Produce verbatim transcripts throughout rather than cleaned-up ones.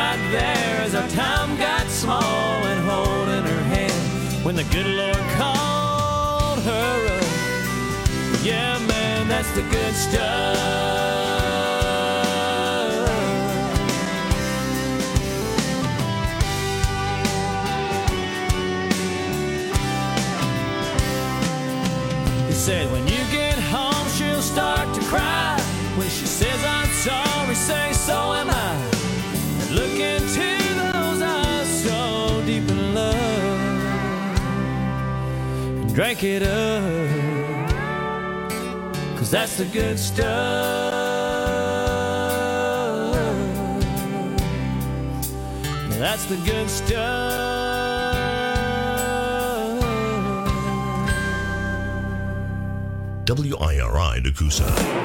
right there as our time got small and holding her hand when the good Lord called her up. Yeah, man, that's the good stuff. He said when you get home she'll start to cry. When she says I'm sorry, say so am I. And look into those eyes so deep in love and drink it up, 'cause that's the good stuff. Yeah, that's the good stuff. W I R I Nakusa.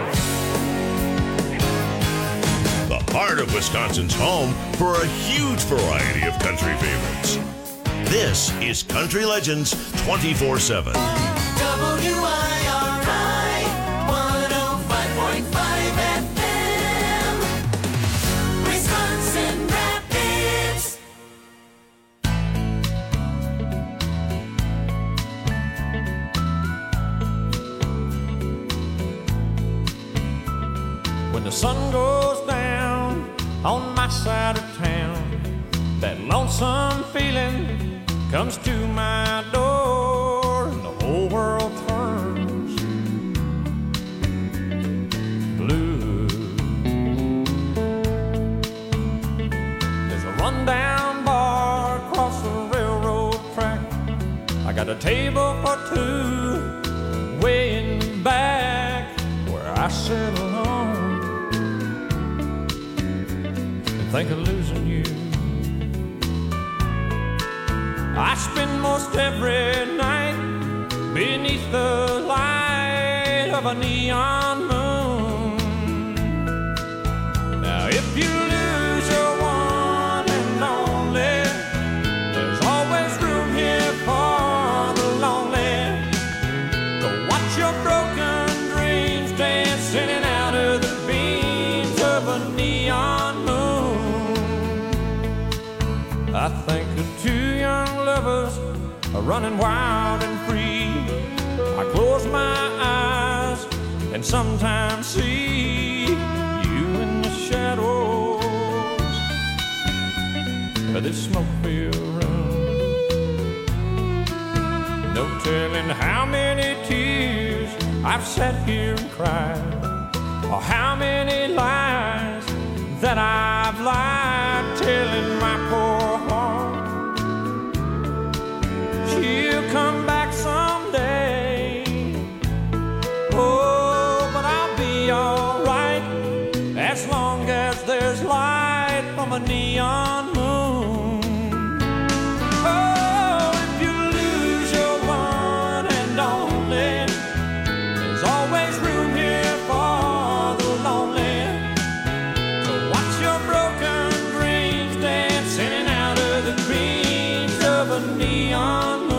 The heart of Wisconsin's home for a huge variety of country favorites. This is Country Legends twenty-four seven. W I R I one oh five point five F M, Wisconsin Rapids. When the sun goes down on my side of town, that lonesome feeling comes to my door, and the whole world turns blue. There's a rundown bar across the railroad track. I got a table for two way in the back where I sit alone and think of losing you. I spend most every night beneath the light of a neon moon. Now if you lose your one and only, there's always room here for the lonely to watch your broken dreams dancing in and out of the beams of a neon moon. I think of two young lovers are running wild and free. I close my eyes and sometimes see you in the shadows of this smoke-filled room. No telling how many tears I've sat here and cried, or how many lies that I've lied, telling my poor heart she'll come back someday. Oh, but I'll be alright as long as there's light from a neon moon. Oh, if you lose your one and only, there's always room here for the lonely to watch your broken dreams dance in and out of the beams of a neon moon.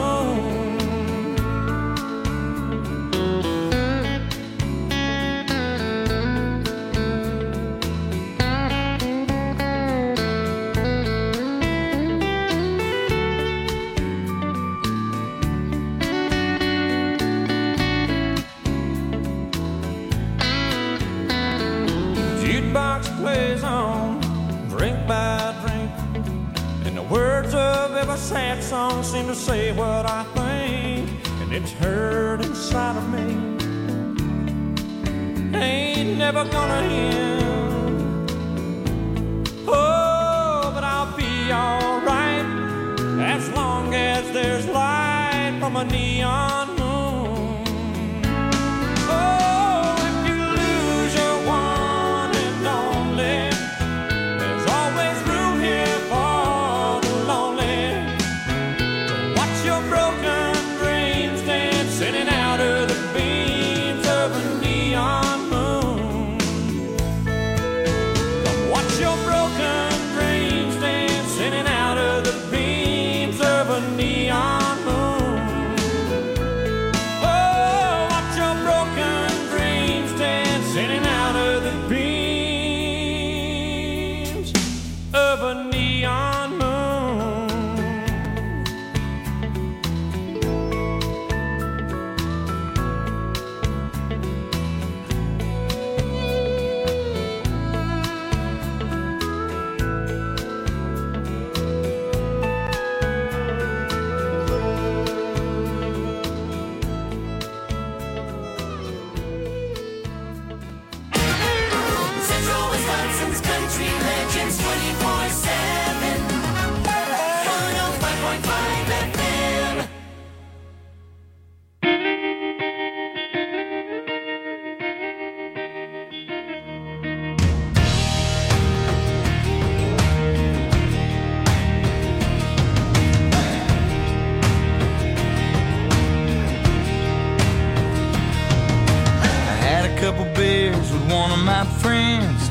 Jukebox plays on, drink by drink, and the words of every sad song seem to say what I think, and it's hurt inside of me. Ain't never gonna end. Oh, but I'll be alright as long as there's light from a neon moon. Oh, if you lose your one and only, there's always room here for the lonely to watch your broken dreams dance in and out of the beams of a neon moon. Come watch your broken dreams dance in and out of the beams of a neon moon. Oh, watch your broken dreams dance in and out of the beams of a neon moon.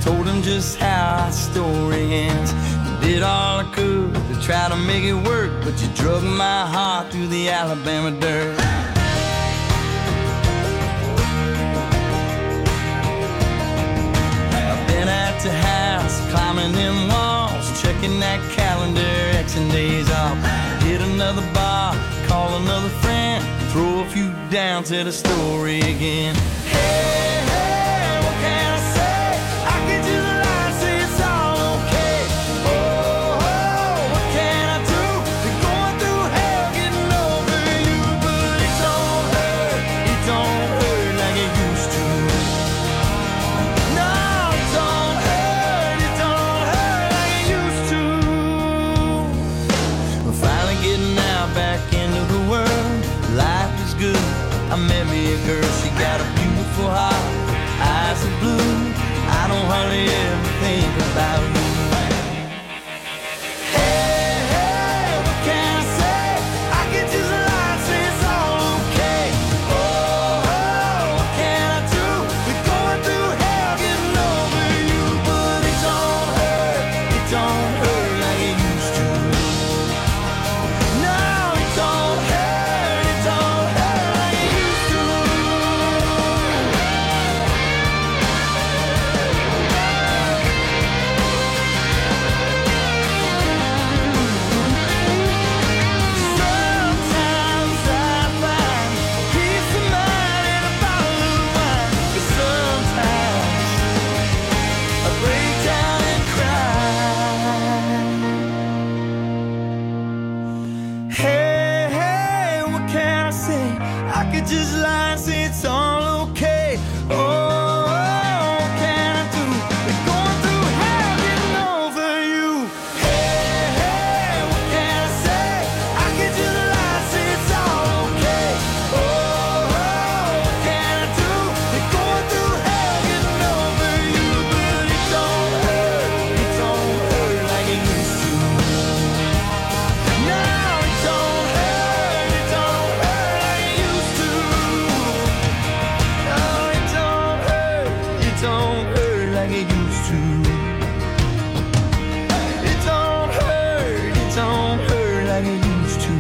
told him just how our story ends. Did all I could to try to make it work, but you drug my heart through the Alabama dirt. I've been at the house, climbing them walls, checking that calendar, Xing days off. Hit another bar, call another friend, throw a few down, tell the story again. Hey, hey, what can I say? I can just lie, say it's all okay. Oh, oh, what can I do? Been going through hell, getting over you, but it don't hurt, it don't hurt like it used to. No, it don't hurt, it don't hurt like it used to. We're finally getting out back into the world. Life is good. I met me a girl, she got a beautiful heart, eyes are blue. I don't hardly ever think about you. Hey, hey, what can I say? I can just lie, say it's all okay. Oh, oh, what can I do? We're going through hell, getting over you, but it don't hurt, it don't hurt like it used to. No, it don't hurt, it don't hurt like it used to. Sometimes I find peace of mind in a bottle of wine, but sometimes I break down and cry. Hey, hey, what can I say? I could just lie and say it's all okay. Oh, what can I do? We're going through hell, getting over you. Hey, hey, what can I say? I could just lie and say it's all okay. Oh, what can I do? We're going through hell, getting over you, but it don't hurt, it don't hurt like it used to. No, it don't hurt, it don't hurt like it used to. No, it don't hurt, it don't hurt like it used to. It don't hurt, it don't hurt like it used to.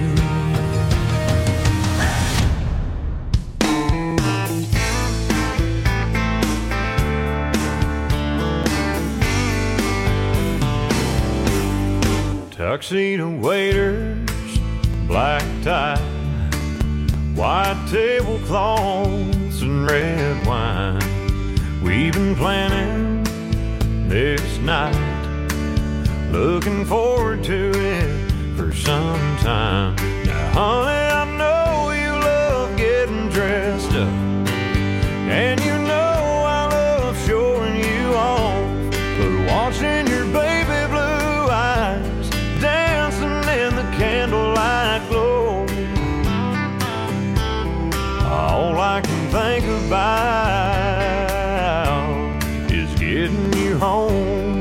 Tuxedo waiters, black tie, white tablecloths and red wine. We've been planning this night, looking forward to it for some time. Now, honey, I know you love getting dressed up, and you know I love showing you off, but watching your baby blue eyes dancing in the candlelight glow, all I can think about is getting you home.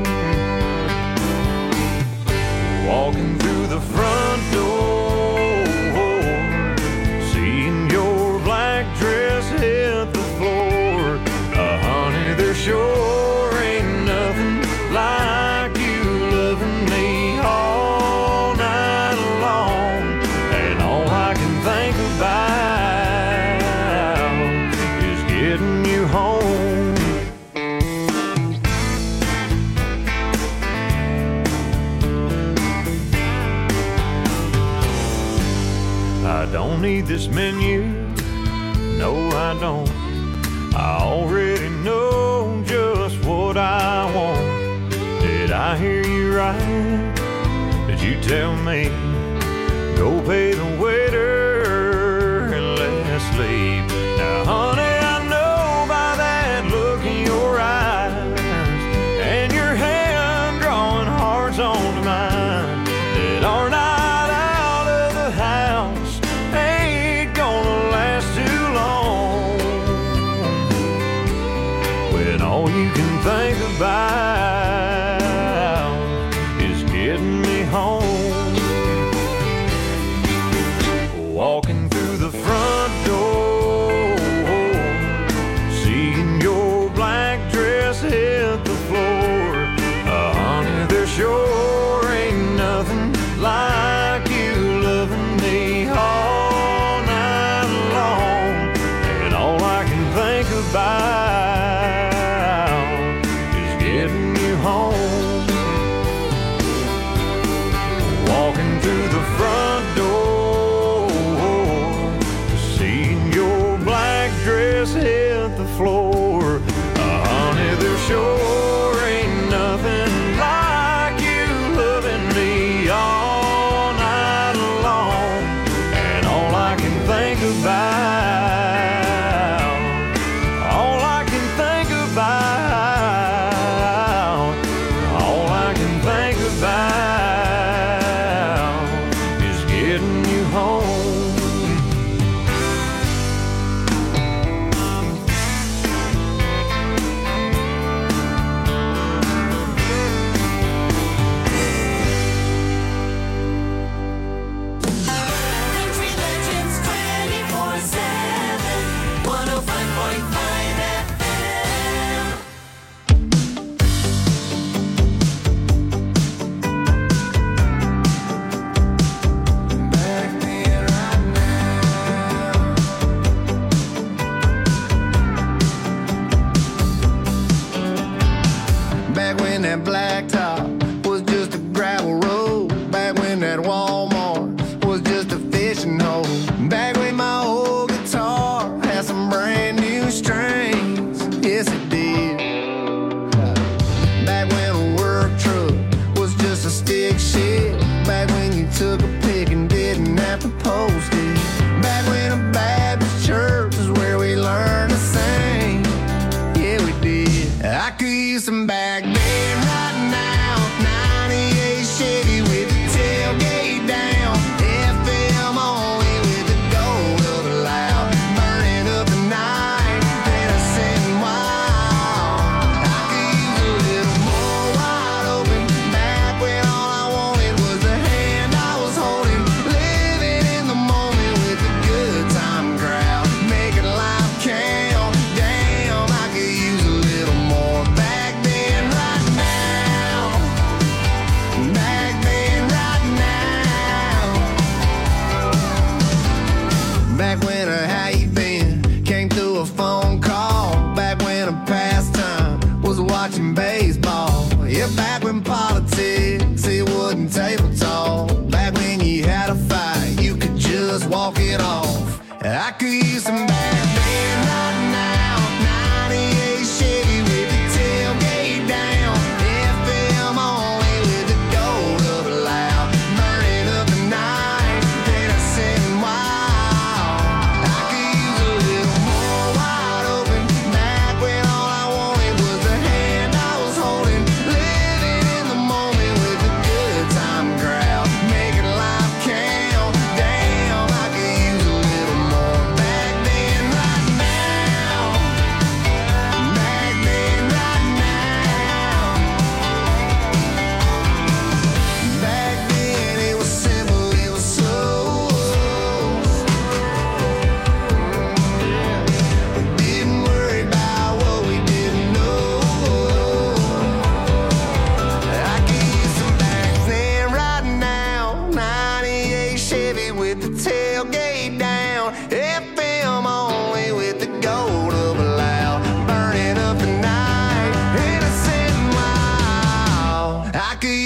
Walking through the front door, seeing your black dress hit the floor. Uh, honey, there sure ain't nothing like you loving me all night long. And all I can think about is getting you home. I don't need this menu, no I don't. I already know just what I want. Did I hear you right? Did you tell me go pay the waiter and let's leave? Now honey, I know by that look in your eyes and your hand drawing hearts onto mine that our night out of the house ain't gonna last too long, when all you can think about is getting me home. Walking through the front door,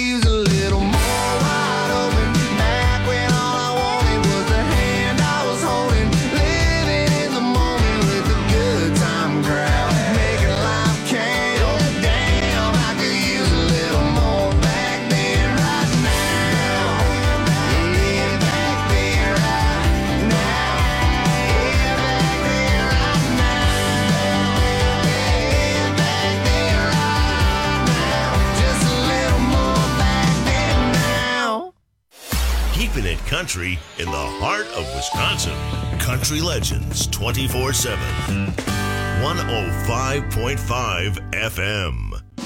use a little more wide open. Back when all I wanted was the hand I was holding. Living in the moment with a good time crowd. Making life count. Damn, I could use a little more back then, right now. Yeah, back then, right now. Yeah, back then, right now. Yeah, back then, right now. Just a little more back then now. Keeping it country in the heart of Wisconsin. Country Legends twenty-four seven. one oh five point five F M.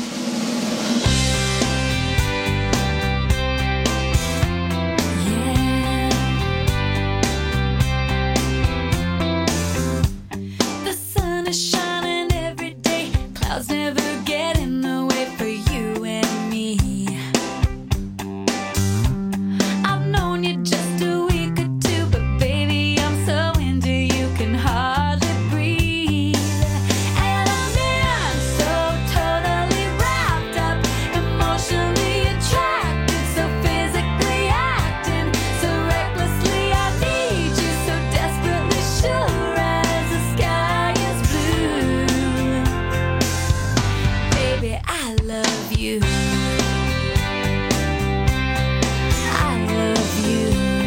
The sun is shining every day. Clouds never get in the way for you and me. I've known you just a week or two, but baby, I'm so into you, can hardly breathe. And I'm in so totally wrapped up, emotionally attracted, so physically acting, so recklessly I need you, so desperately sure as the sky is blue. Baby, I love you. I love you.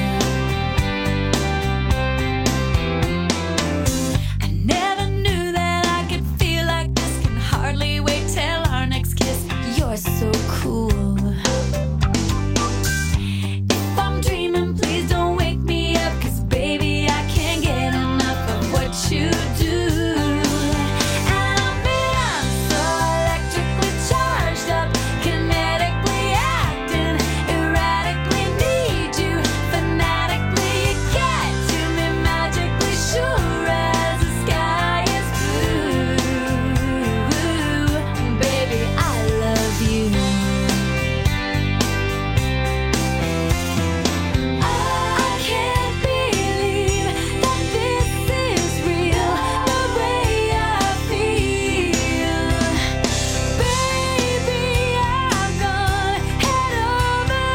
I never knew that I could feel like this. Can hardly wait till our next kiss. You're so cool. If I'm dreaming, please don't wake me up, 'cause baby, I can't get enough of what you do. And I'm in so electrically charged up, kinetically acting, erratically need you, fanatically you get to me, magically sure as the sky is blue. Baby, I love you. I can't believe that this is real, the way I feel. Baby, I've gone head over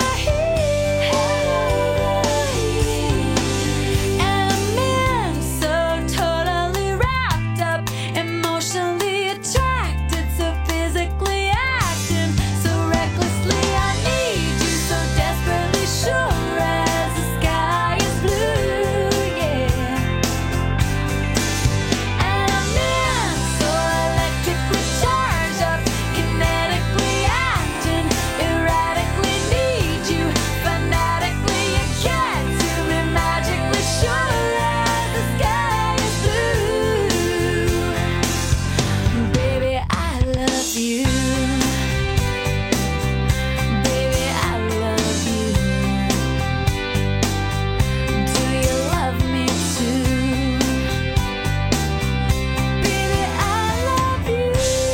heels. And I'm in so totally wrapped up, emotionally attracted, so physically acting, so recklessly I need you, so desperately sure as the sky is blue, yeah. And I'm in so electrically charged up, kinetically acting, erratically need you, fanatically you get to me, magically sure as the sky is blue. Baby, I love you. Baby, I love you. Do you love me too? Baby, I love you.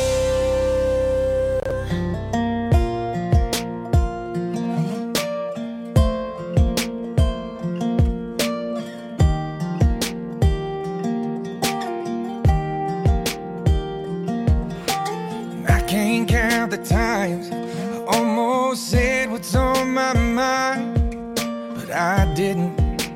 I can't count the times I almost said what's on my mind, but I didn't.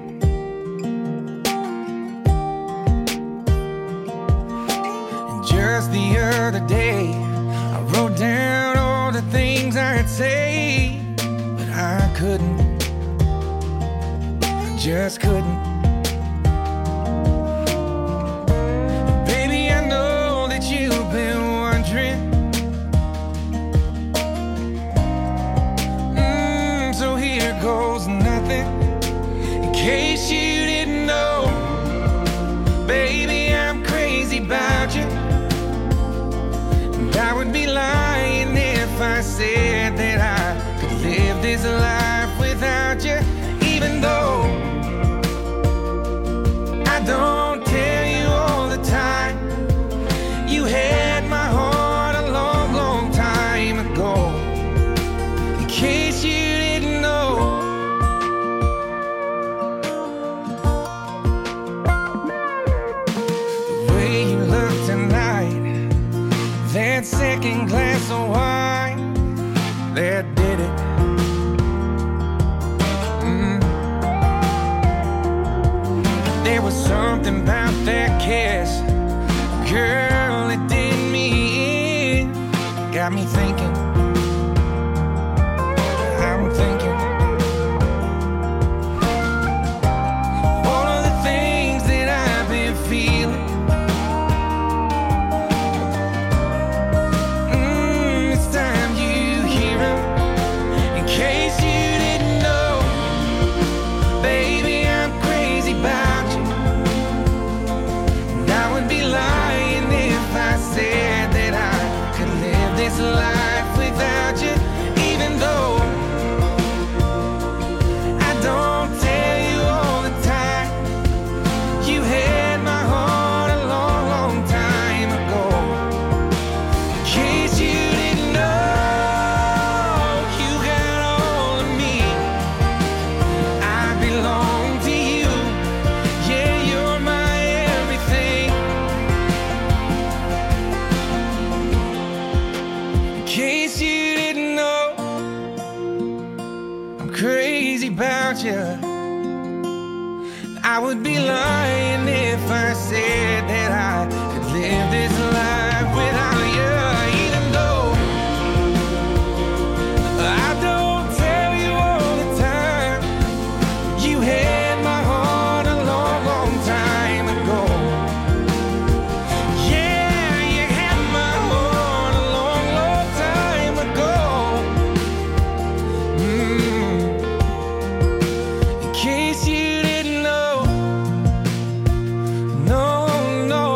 And just the other day, I wrote down all the things I'd say, but I couldn't. I just couldn't. Baby, I know that you've been wondering. Mm, so here goes nothing. In case you didn't know, baby, I'm crazy about you. And I would be lying if I said that I could live this life without you. Even though I don't tell you all the time, you had my heart a long, long time ago. In case you didn't know, the way you look tonight, that second glass of wine, that did it. something about that kiss, girl, it did me in. Got me thinking, I'm thinking all of the things that I've been feeling. Mm, it's time you hear 'em. In case you didn't know, baby, I'm crazy about you. And I would be lying if I said that I could live this life without you, even though I don't tell you all the time. You had my heart a long, long time ago. In case you didn't know, you got all of me. I belong to you. Yeah, you're my everything. In case you didn't know, I'm crazy about you. I would be lying if I said that I could live this life without you, even though I don't tell you all the time. You had my heart a long, long time ago. Yeah, you had my heart a long, long time ago. Mm. In case you didn't know, no, no,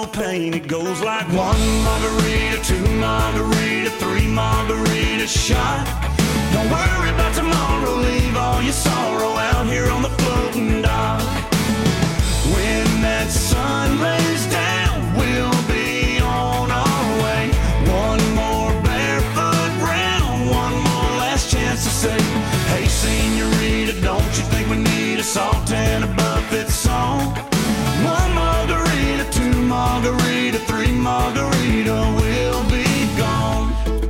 no pain. It goes like one margarita, two margarita, three margarita shot. Don't worry about tomorrow, leave all your sorrow out here on the floating dock. When that sun lays down, we'll be on our way. One more barefoot round, one more last chance to say, hey senorita, don't you think we need a salt and a buffet song? One margarita, two margarita, three margarita, we'll be gone.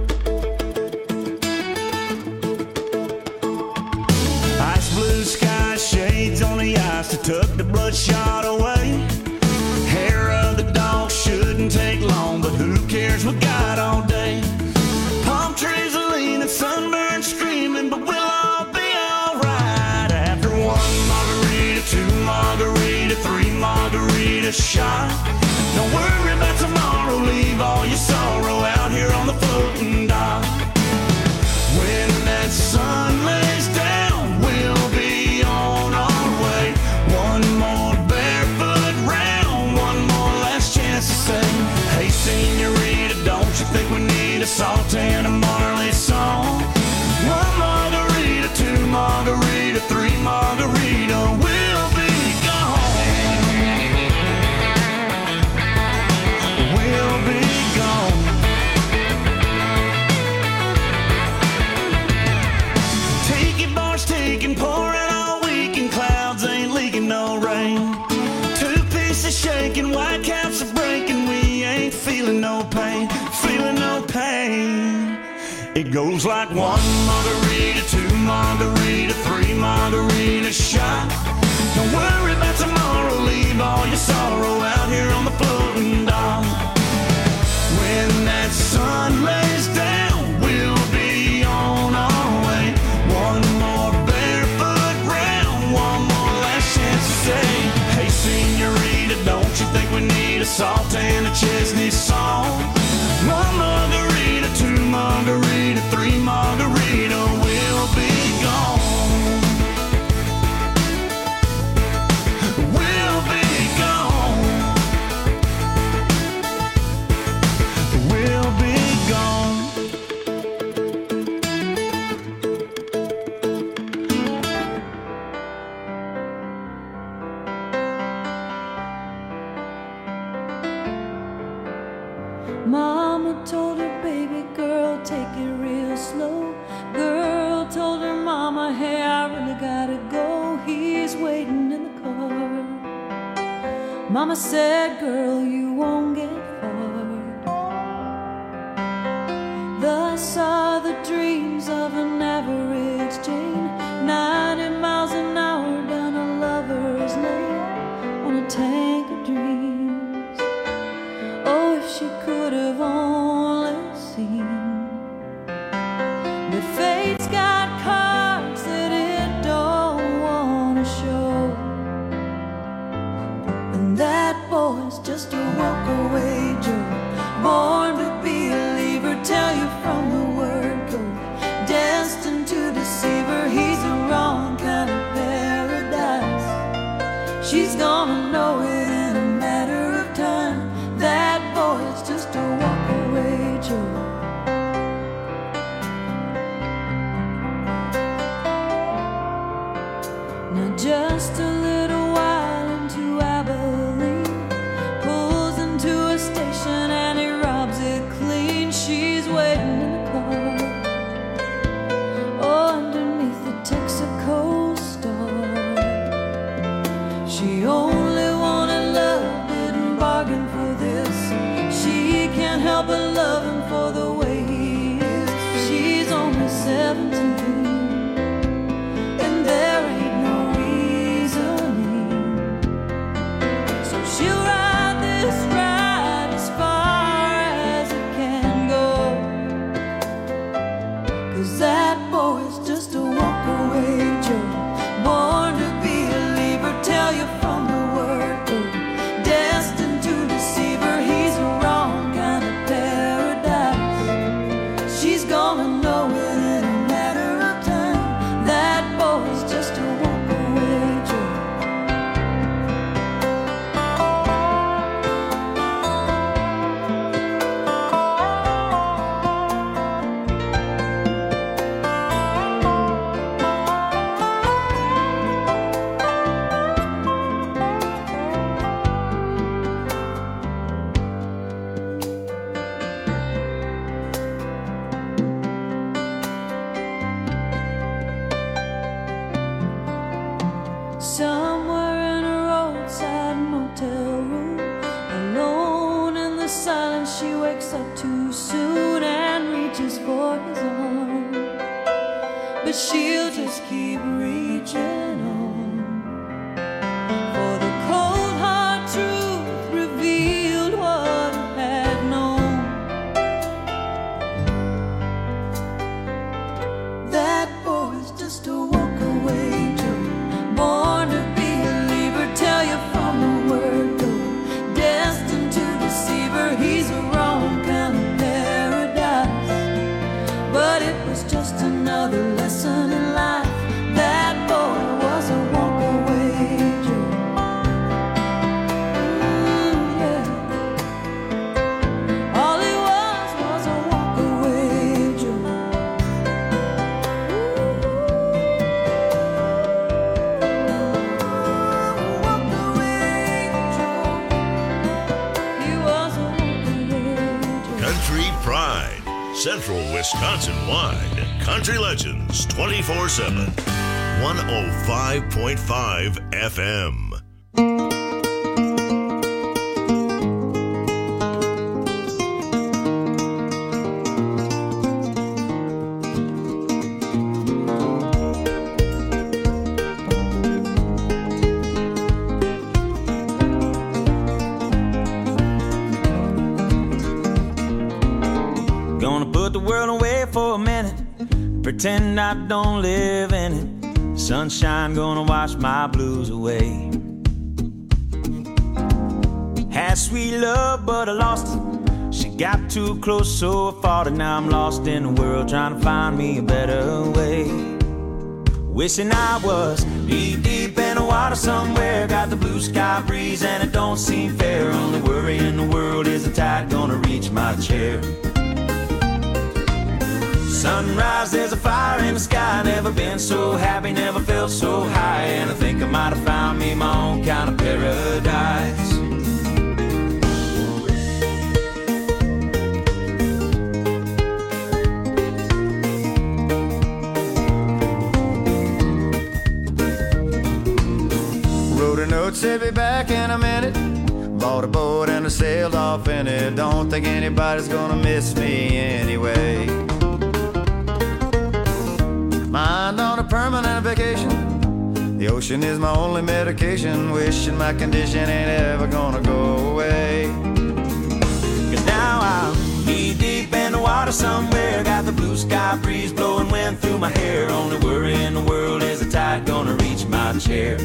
Ice blue sky, shades on the ice to tuck the bloodshot away. Hair of the dog shouldn't take long, but who cares, we got all day. Palm trees are leaning, sunburned screaming, but we'll all be alright. After one margarita, two margarita, three margarita shot. Don't worry about tomorrow, leave all your sorrow out here on the floating dock. When that sun lays down, we'll be on our way. One more barefoot round, one more last chance to say, hey senorita, don't you think we need a salt and a Marley song? One margarita, two margarita, three margarita, we'll be gone. We'll be gone. Take it, bars taking, pouring all weekend, clouds ain't leaking no rain. Two pieces shaking, white caps are breaking, we ain't feeling no pain, feeling no pain. It goes like one margarita, two margarita, three margarita shot. Don't worry about tomorrow, leave all your sorrow out here on the floating dock. When that sun lays down, we'll be on our way. One more barefoot round, one more last chance to say, hey senorita, don't you think we need a salt and a Chesney song? One margarita, two margarita, three margarita, we'll be gone. We'll be gone. We'll be gone. Mama told her baby girl, take it real slow. Girl told her mama, hey, I really gotta go. He's waiting in the car. Mama said, girl, you won't get far. Thus are the dreams of an average Jane, ninety miles an hour down a lover's lane on a tank of dreams. Oh, if she could have only seen that fate's got cards that it don't want to show, and that boy's just a walk-away Joe, born to be a leaver, tell you from the word go, destined to deceive her. He's the wrong kind of paradise. She's gonna know it in a matter of time. That boy is just a walk-away Joe. Now just a little while into Abilene, pulls into a station and he robs she wakes up too soon and reaches for his arm. But she'll just keep reaching on. For the cold hard truth revealed what I had known. That boy's just a walk-away Joe, born to be a believer, tell you from the word go. Destined to deceive her, he's a wrong kind of paradise. But it was just another lesson in life. That boy was a walk-away Joe. Mm, yeah. All he was was a walk-away Joe. Country Pride, Central Wisconsin wide. Country Legends twenty-four seven. one oh five point five F M. Gonna put the world away for a minute, pretend I don't live in it. Sunshine gonna wash my blues away. Had sweet love, but I lost it. She got too close, so I fought it. Now I'm lost in the world, trying to find me a better way. Wishing I was deep, deep in the water somewhere. Got the blue sky breeze and it don't seem fair. Only worry in the world is the tide gonna reach my chair. Sunrise, there's a fire in the sky. Never been so happy, never felt so high. And I think I might have found me my own kind of paradise. Wrote a note, said be back in a minute. Bought a boat and I sailed off in it. Don't think anybody's gonna miss me anyway. Mind on a permanent vacation. The ocean is my only medication. Wishing my condition ain't ever gonna go away. Cause now I'm knee deep in the water somewhere. Got the blue sky breeze blowing wind through my hair. Only worry in the world is the tide gonna reach my chair.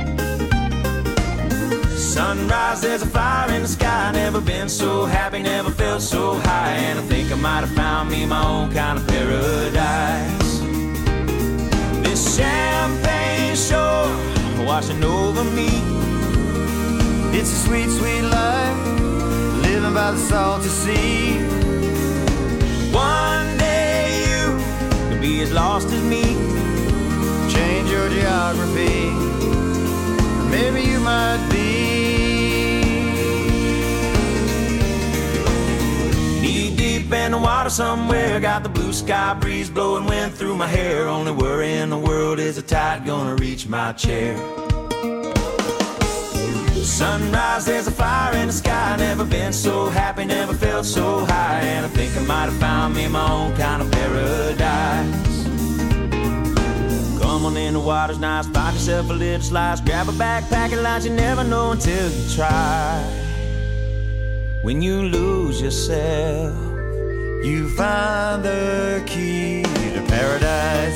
Sunrise, there's a fire in the sky. Never been so happy, never felt so high. And I think I might have found me my own kind of paradise. This champagne shore washing over me. It's a sweet, sweet life, living by the salty sea. One day you could be as lost as me. Change your geography, maybe you might be. Knee deep in the water somewhere. Got the blue sky breeze blowing wind through my hair. Only worry in the world is the tide gonna reach my chair. Sunrise, there's a fire in the sky. Never been so happy, never felt so high. And I think I might have found me my own kind of paradise. Come on in, the water's nice. Find yourself a little slice. Grab a backpack and lunch. You never know until you try. When you lose yourself, You find the key to paradise.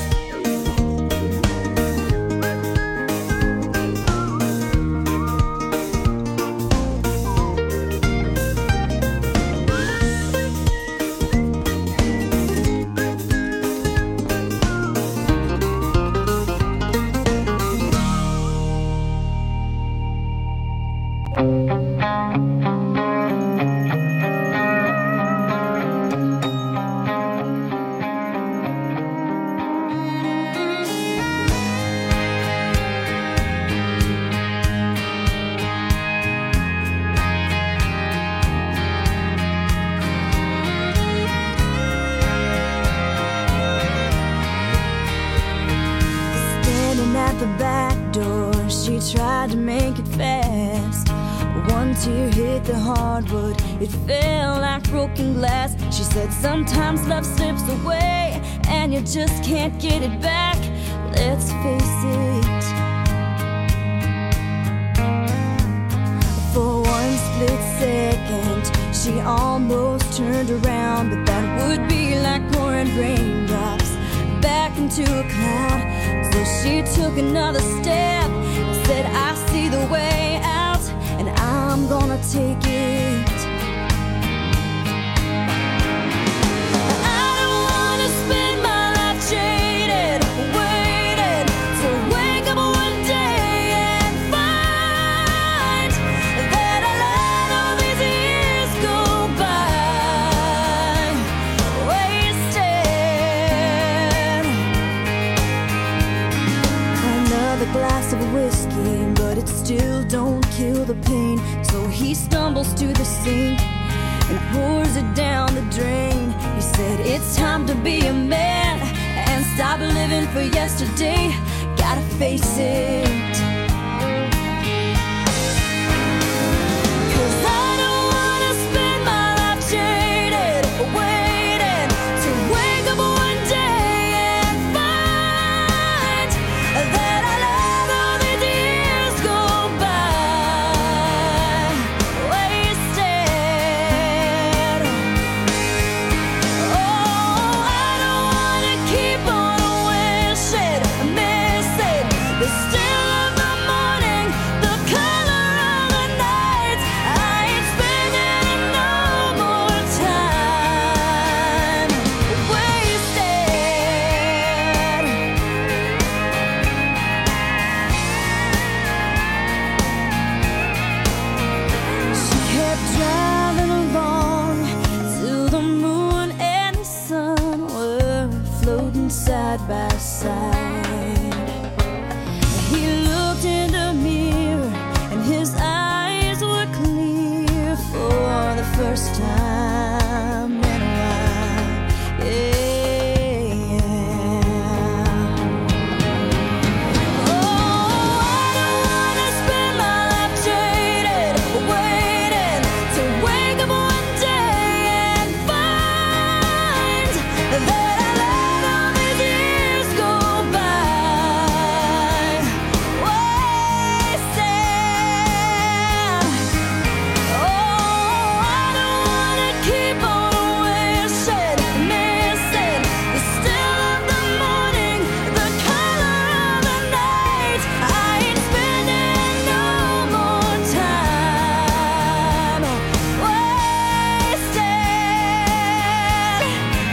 one tear hit the hardwood. It fell like broken glass. She said sometimes love slips away and you just can't get it back. Let's face it. For one split second, she almost turned around, but that would be like pouring raindrops back into a cloud. So she took another step and said, I see the way out, and I'm gonna take it. I don't wanna spend my life jaded, waiting to wake up one day and find that I let all these years go by wasted. Another glass of whiskey, but it still don't kill the pain. So he stumbles to the sink and pours it down the drain. He said, it's time to be a man and stop living for yesterday. Gotta face it. 'Cause I don't wanna spend my life jaded, waiting to wake up one day and find that I let all these years go by wasted. Oh, I don't wanna keep on wishing, missing the still of the morning, the color of the night. I ain't spending no more time wasted. She kept driving along till the moon and the sun were floating side by side. He looked in the mirror and his eyes were clear for the first time in a while. Yeah. Oh, I don't wanna spend my life jaded, waiting to wake up one day and find that I let all these years go by wasted. Oh, I don't wanna keep on wishing, missing the still of the morning, the color of the night. I ain't spending no more time wasted.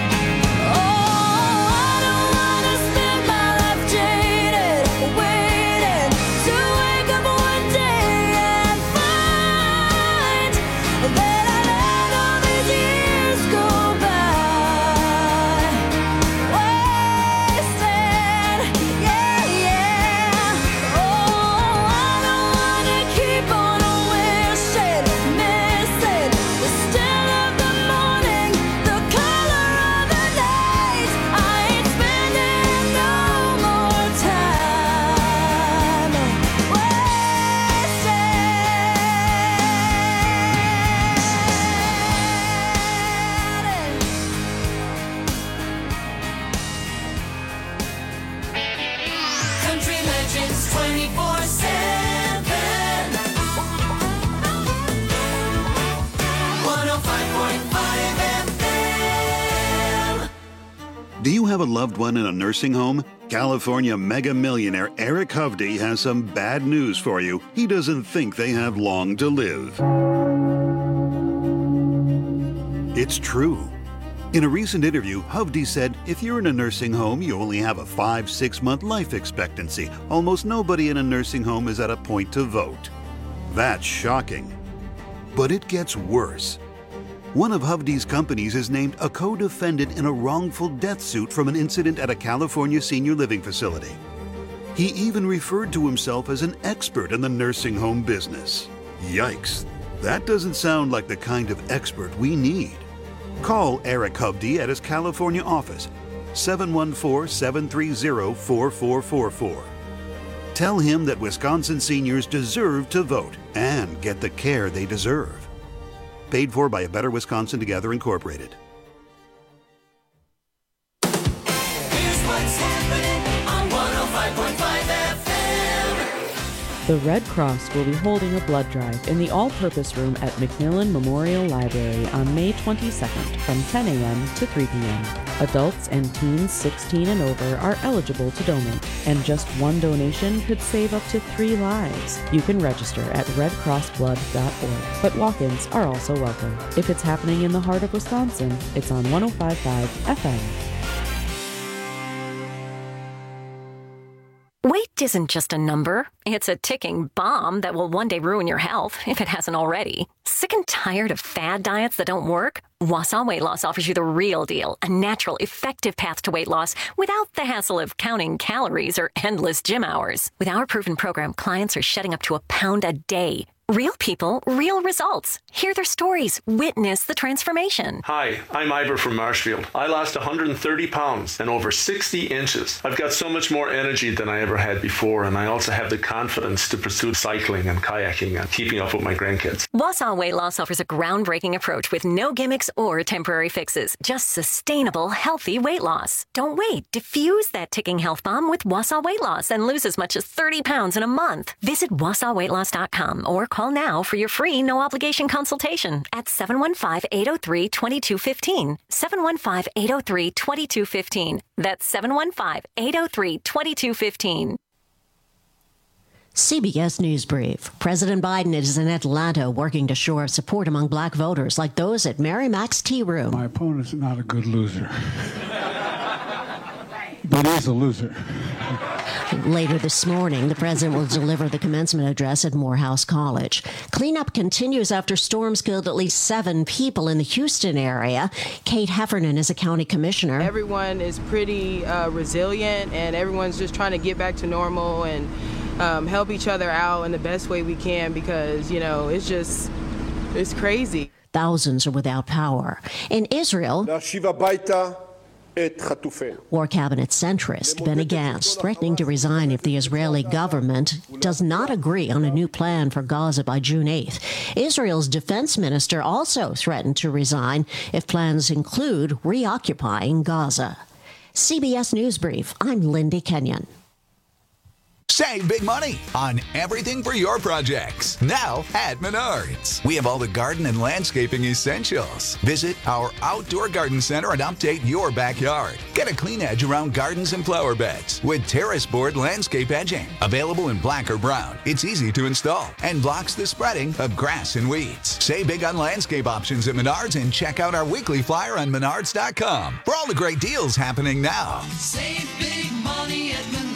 Oh, I don't wanna spend my life jaded, waiting to wake up one day and find that I let all these years go by wasted. Yeah, yeah. Oh, I don't wanna keep on wishing, missing the still of the morning, the color of the night. I ain't spending no more time wasted. Country Legends twenty-four seven. one oh five point five F M. Do you have a loved one in a nursing home? California mega millionaire Eric Hovde has some bad news for you. He doesn't think they have long to live. It's true. In a recent interview, Hovde said, if you're in a nursing home, you only have a five, six month life expectancy. Almost nobody in a nursing home is at a point to vote. That's shocking. But it gets worse. One of Hovde's companies is named a co-defendant in a wrongful death suit from an incident at a California senior living facility. He even referred to himself as an expert in the nursing home business. Yikes. That doesn't sound like the kind of expert we need. Call Eric Hovde at his California office, seven one four, seven three zero, four four four four. Tell him that Wisconsin seniors deserve to vote and get the care they deserve. Paid for by A Better Wisconsin Together, Incorporated. Here's what's happening on one oh five point five F M. The Red Cross will be holding a blood drive in the all-purpose room at McMillan Memorial Library on May twenty-second from ten a.m. to three p.m. Adults and teens sixteen and over are eligible to donate, and just one donation could save up to three lives. You can register at red cross blood dot org, but walk-ins are also welcome. If it's happening in the heart of Wisconsin, it's on one oh five point five F M. Weight isn't just a number. It's a ticking bomb that will one day ruin your health, if it hasn't already. Sick and tired of fad diets that don't work? Wausau Weight Loss offers you the real deal, a natural, effective path to weight loss without the hassle of counting calories or endless gym hours. With our proven program, clients are shedding up to a pound a day. Real people, real results. Hear their stories. Witness the transformation. Hi, I'm Ivor from Marshfield. I lost one hundred thirty pounds and over sixty inches. I've got so much more energy than I ever had before, and I also have the confidence to pursue cycling and kayaking and keeping up with my grandkids. Wausau Weight Loss offers a groundbreaking approach with no gimmicks or temporary fixes. Just sustainable, healthy weight loss. Don't wait. Diffuse that ticking health bomb with Wausau Weight Loss and lose as much as thirty pounds in a month. Visit wausau weight loss dot com or call Call now for your free no-obligation consultation at seven one five, eight oh three, two two one five. seven one five, eight oh three, two two one five. That's seven one five, eight oh three, two two one five. C B S News Brief. President Biden is in Atlanta working to shore up support among black voters like those at Mary Mac's Tea Room. My opponent's not a good loser. But he's a loser. Later this morning, the president will deliver the commencement address at Morehouse College. Cleanup continues after storms killed at least seven people in the Houston area. Kate Heffernan is a county commissioner. Everyone is pretty uh, resilient, and everyone's just trying to get back to normal and um, help each other out in the best way we can because, you know, it's just, it's crazy. Thousands are without power. In Israel, War Cabinet centrist Benny Gantz threatening to resign if the Israeli government does not agree on a new plan for Gaza by June eighth. Israel's defense minister also threatened to resign if plans include reoccupying Gaza. C B S News Brief, I'm Lindy Kenyon. Save big money on everything for your projects. Now at Menards. We have all the garden and landscaping essentials. Visit our outdoor garden center and update your backyard. Get a clean edge around gardens and flower beds with terrace board landscape edging. Available in black or brown. It's easy to install and blocks the spreading of grass and weeds. Save big on landscape options at Menards and check out our weekly flyer on menards dot com for all the great deals happening now. Save big money at Menards.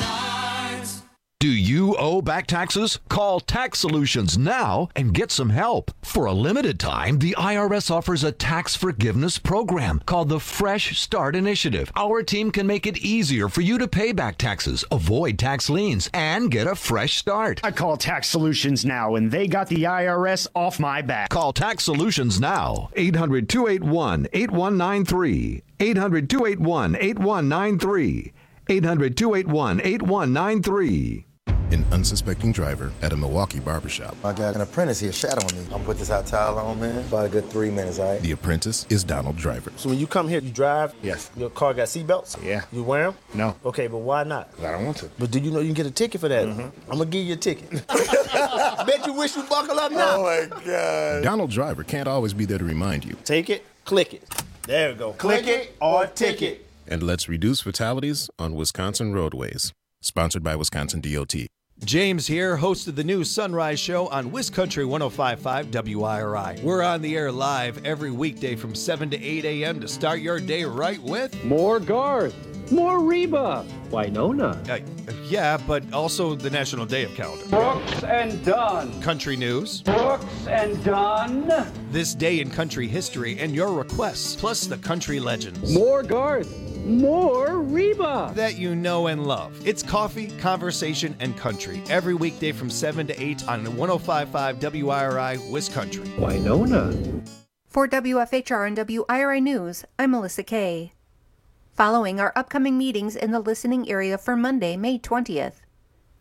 Do you owe back taxes? Call Tax Solutions now and get some help. For a limited time, the I R S offers a tax forgiveness program called the Fresh Start Initiative. Our team can make it easier for you to pay back taxes, avoid tax liens, and get a fresh start. I call Tax Solutions now, and they got the I R S off my back. Call Tax Solutions now. eight hundred, two eight one, eight one nine three. eight hundred, two eight one, eight one nine three. eight hundred, two eight one, eight one nine three. An unsuspecting driver at a Milwaukee barbershop. I got an apprentice here shadowing me. I'm gonna put this hot towel on, man. About a good three minutes, all right? The apprentice is Donald Driver. So when you come here, you drive? Yes. Your car got seatbelts? Yeah. You wear them? No. Okay, but why not? I don't want to. But do you know you can get a ticket for that? Mm-hmm. I'm gonna give you a ticket. Bet you wish you buckle up now. Oh my God. Donald Driver can't always be there to remind you. Take it, click it. There we go. Click, click it or ticket. And let's reduce fatalities on Wisconsin roadways. Sponsored by Wisconsin D O T. James here, host of the new Sunrise Show on WisCountry one oh five point five W I R I. We're on the air live every weekday from seven to eight a.m. to start your day right with more Garth, more Reba, Winona. Uh, yeah, but also the National Day of Calendar. Brooks and Dunn. Country news. Brooks and Dunn. This day in country history and your requests, plus the country legends. More Garth. More Reba that you know and love. It's coffee, conversation, and country every weekday from seven to eight on one oh five point five W I R I WisCountry. Winona. For W F H R and W I R I News, I'm Melissa Kay. Following our upcoming meetings in the listening area for Monday, May twentieth.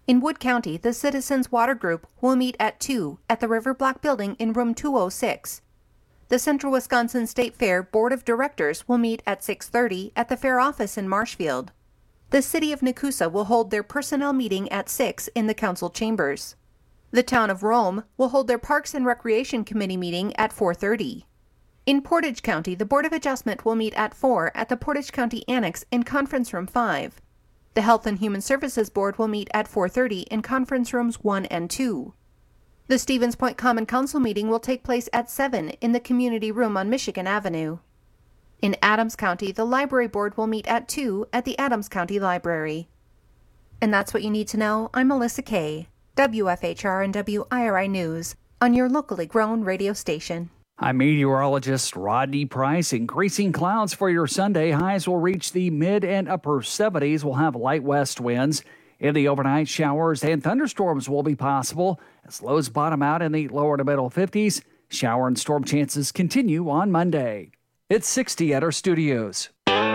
In Wood County, the Citizens Water Group will meet at two at the River Black Building in room two oh six. The Central Wisconsin State Fair Board of Directors will meet at six thirty at the fair office in Marshfield. The City of Nakusa will hold their personnel meeting at six in the council chambers. The Town of Rome will hold their Parks and Recreation Committee meeting at four thirty. In Portage County, the Board of Adjustment will meet at four at the Portage County Annex in Conference Room five. The Health and Human Services Board will meet at four thirty in Conference Rooms one and two. The Stevens Point Common Council meeting will take place at seven in the Community Room on Michigan Avenue. In Adams County, the Library Board will meet at two at the Adams County Library. And that's what you need to know. I'm Melissa Kay, W F H R and W I R I News, on your locally grown radio station. I'm meteorologist Rodney Price. Increasing clouds for your Sunday. Highs will reach the mid and upper seventies. We'll have light west winds. In the overnight, showers and thunderstorms will be possible as lows bottom out in the lower to middle fifties. Shower and storm chances continue on Monday. It's sixty at our studios.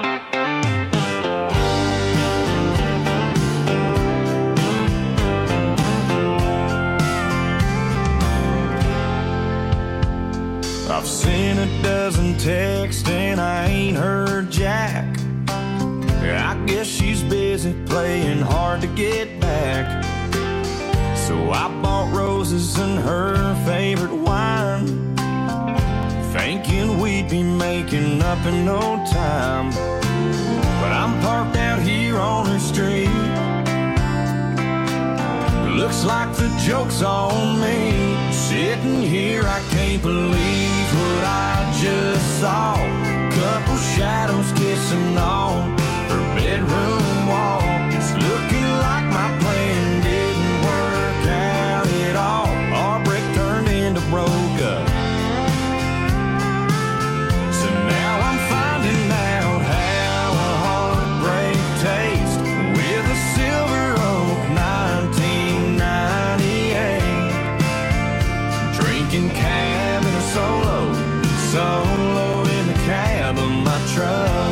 I've seen a dozen texts and I ain't heard jack. I guess she's busy playing hard to get back. So I bought roses and her favorite wine, thinking we'd be making up in no time. But I'm parked out here on her street. Looks like the joke's on me. Sitting here, I can't believe what I just saw. Couple shadows kissing on her bedroom wall. It's looking like my plan didn't work out at all. Our break turned into broke up. So now I'm finding out how a heartbreak tastes with a Silver Oak nineteen ninety-eight. Drinking cab in a solo, solo in the cab of my truck.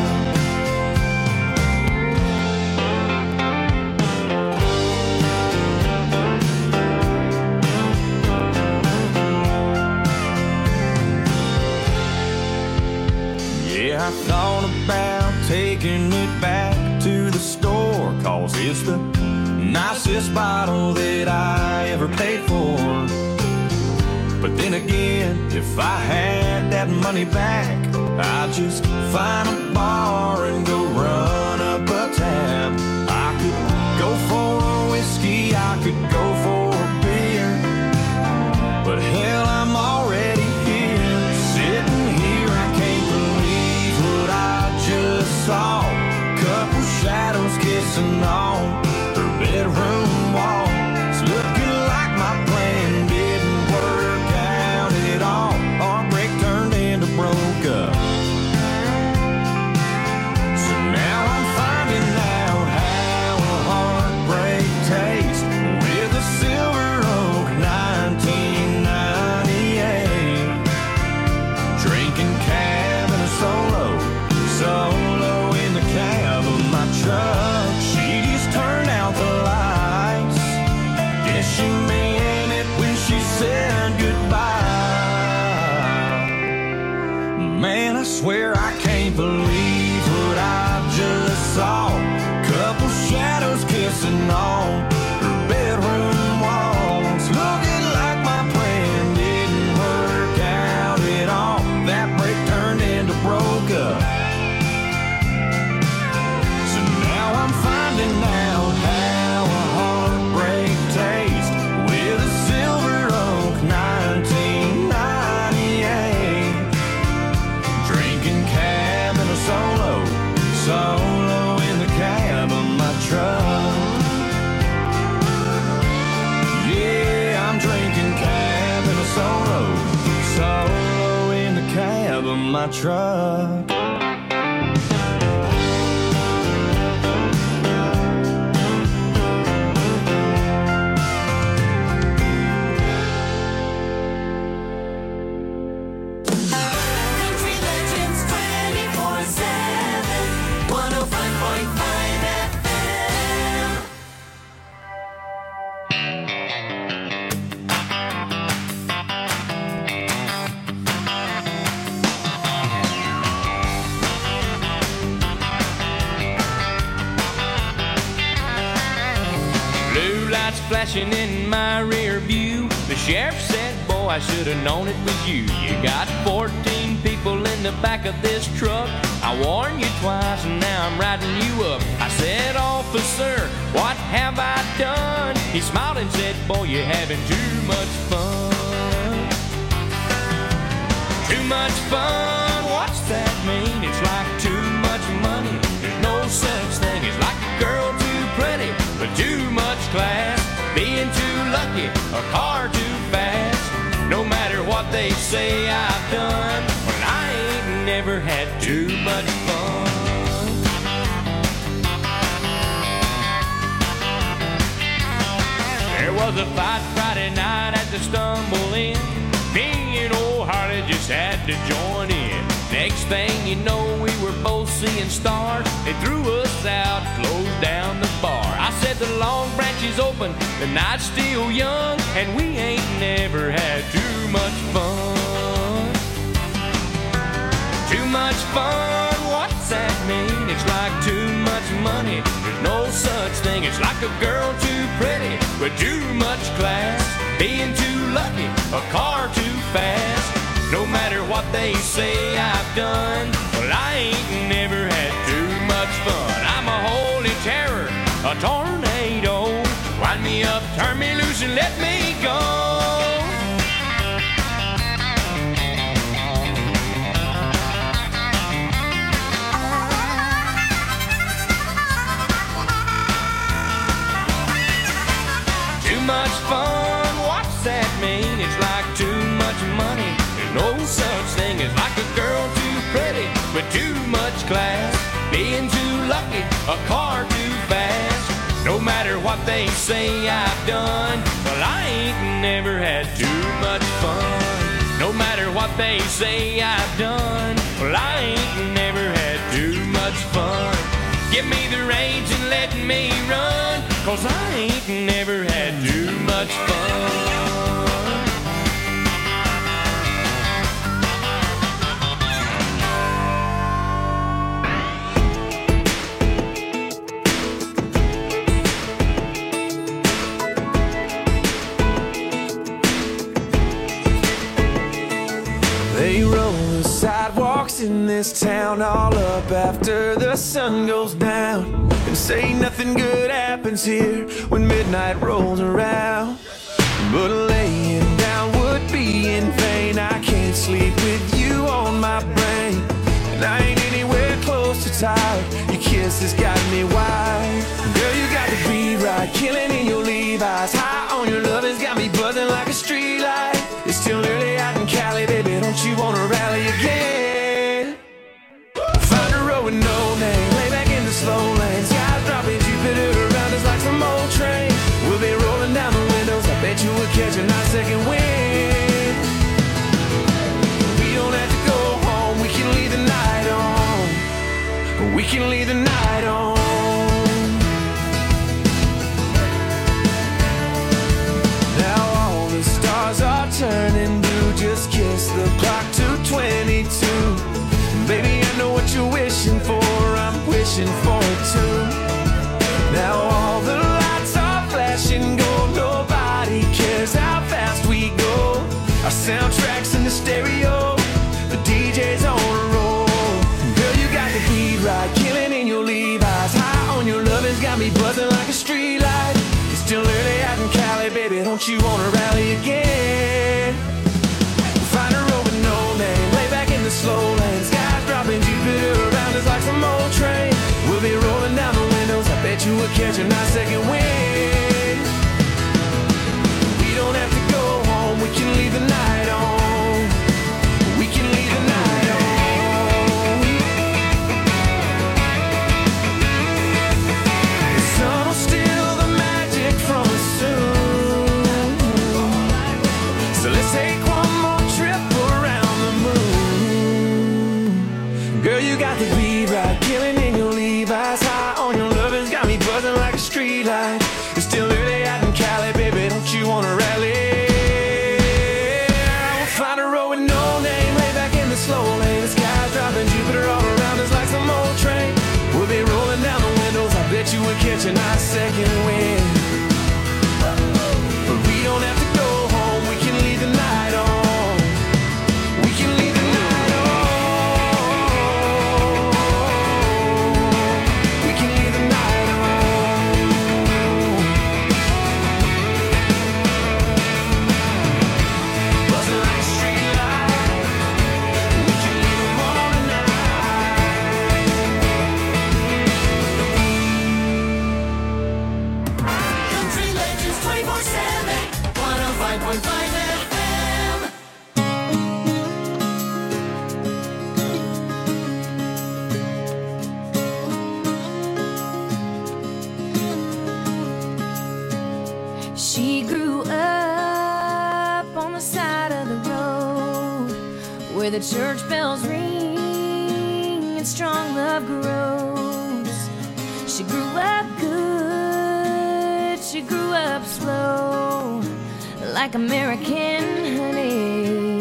I thought about taking it back to the store, cause it's the nicest bottle that I ever paid for. But then again, if I had that money back, I'd just find a bar and go run up a tab. I could go for a whiskey, I could go for a beer, but hell, I'm already here, sitting here. I can't believe what I just saw. Couple shadows kissing on her bedroom wall. It's looking like my plan didn't work out at all. Our break turned into broke up. So now I'm finding out how a heartbreak tastes with a Silver Oak nineteen ninety-eight. Drinking cab in a solo, solo in the cab of my truck. She just turned out the lights. Guess she meant it when she said goodbye. Man, I swear I can't believe what I just saw. Couple shadows kissing on her bedroom walls. Looking like my plan didn't work out at all. That break turned into broke up. So now I'm finding out how a heartbreak tastes with a Silver Oak nineteen ninety-eight. Drinking cab in a solo, solo in the cab of my truck. Yeah, I'm drinking cab in a solo, solo in the cab of my truck. Country Legends twenty-four seven, one oh five point five F M. flashing in my rear view. The sheriff said, boy, I should have known it was you. You got fourteen people in the back of this truck. I warned you twice and now I'm riding you up. I said, officer, what have I done? He smiled and said, boy, you're having too much fun. Too much fun, what's that mean? It's like too much money. There's no such thing. It's like a girl too pretty, but too much class. Being too lucky, a car too fast. No matter what they say I've done, well, I ain't never had too much fun. There was a fight Friday night at the Stumble Inn. Me and old Harley just had to join in. Next thing you know, we were both seeing stars. They threw us out, closed down the bar. I said the Long Branch is open, the night's still young, and we ain't never had too much fun. Too much fun, what's that mean? It's like too much money. There's no such thing. It's like a girl too pretty, with too much class. Being too lucky, a car too fast. No matter what they say I've done, well, I ain't never had too much fun. I'm a holy terror, a tornado. Wind me up, turn me loose, and let me go. Too much fun, what's that mean? It's like too much money. There's no such thing as like a girl too pretty, with too much class. Being too lucky, a car too fast. No matter what they say I've done, well, I ain't never had too much fun. No matter what they say I've done, well, I ain't never had too much fun. Give me the reins and let me run, 'cause I ain't never had too much fun. They roll the sidewalks in this town all up after the sun goes down, and say nothing good happens here when midnight rolls around. But laying down would be in vain. I can't sleep with you on my brain, and I ain't anywhere close to tired. Your kiss has got me wild. Girl, you got to be right, killing in your Levi's. High on your love has got me buzzing like a street light. It's still early out in Cali, baby, don't you wanna rally again? Find a road with no name, lay back in the slow lane. Skies dropping, Jupiter around us like some old train. We'll be rolling down the windows, I bet you we'll catch a nice second wind. We don't have to go home, we can leave the night on. We can leave the night on. Now all the stars are turning blue, just kiss the clock to twenty-two. Baby, I know what you're wishing for, I'm wishing for it too. Now all the lights are flashing gold, nobody cares how fast we go. Our soundtrack's in the stereo, the D J's on a roll. Girl, you got the beat right, killing in your Levi's. High on your love has got me buzzing like a street light. It's still early out in Cali, baby, don't you wanna rally again? Find a road with no name, lay back in the slow lane. Skies dropping, Jupiter around us like some old train. We'll be rolling down the windows, I bet you will catch a nice second wind. We don't have to go home, we can leave the night on. We can leave the night on. The sun will steal the magic from us soon, so let's take one more trip around the moon. Girl, you got the beat right, killing in your Levi's. High on your love has got me buzzing like a street light. It's still early out in Cali, baby, don't you wanna rally? We'll find a road with no name, lay back in the slow lane. The sky's dropping, Jupiter all around us like some old train. We'll be rolling down the windows, I bet you we'll catch a nice second wind. the church bells ring and strong love grows. She grew up good, she grew up slow, like American honey.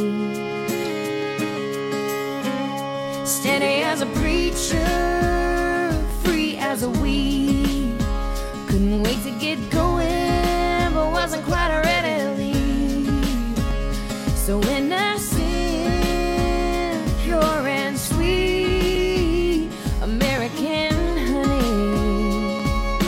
Steady as a preacher, free as a weed. Couldn't wait to get going, but wasn't quite ready to leave. So innocent, pure and sweet, American honey.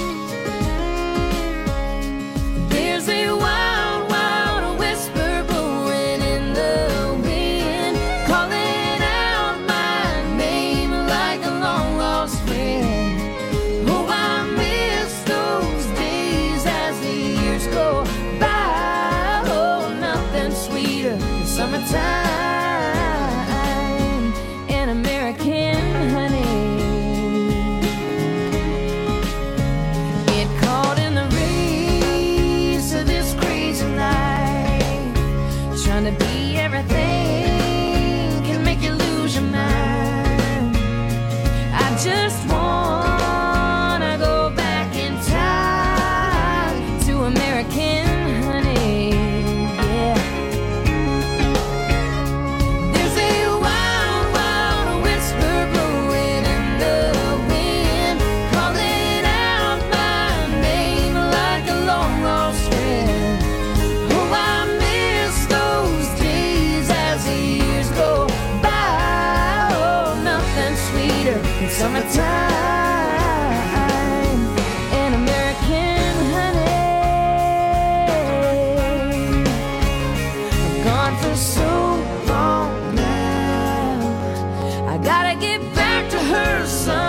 There's a wild, wild whisper blowing in the wind, calling out my name like a long lost friend. Oh, I miss those days as the years go by. Oh, nothing sweeter than summertime and American honey. Get caught in the race of this crazy life, trying to be everything can make you lose your mind. I just wanna go back in time to American honey, yeah. There's a wild, wild whisper blowing in the wind, calling out my name like a long lost friend. Oh, I miss those days as the years go by. Oh, nothing sweeter than summertime and American honey. I've gone for so long now, I gotta get back to her some